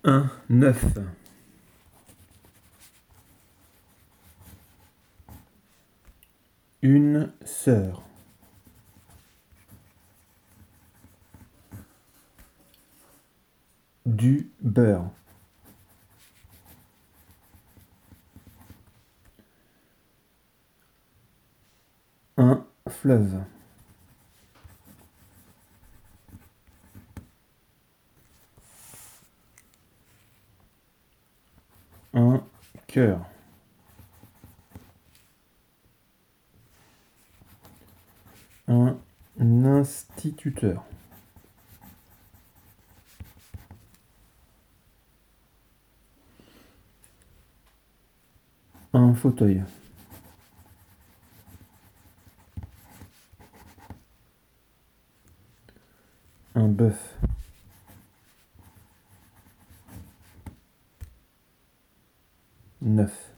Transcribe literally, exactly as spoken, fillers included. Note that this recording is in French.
Un neuf. Une sœur. Du beurre. Un fleuve. Un cœur. Un instituteur. Un fauteuil. Un bœuf. Neuf.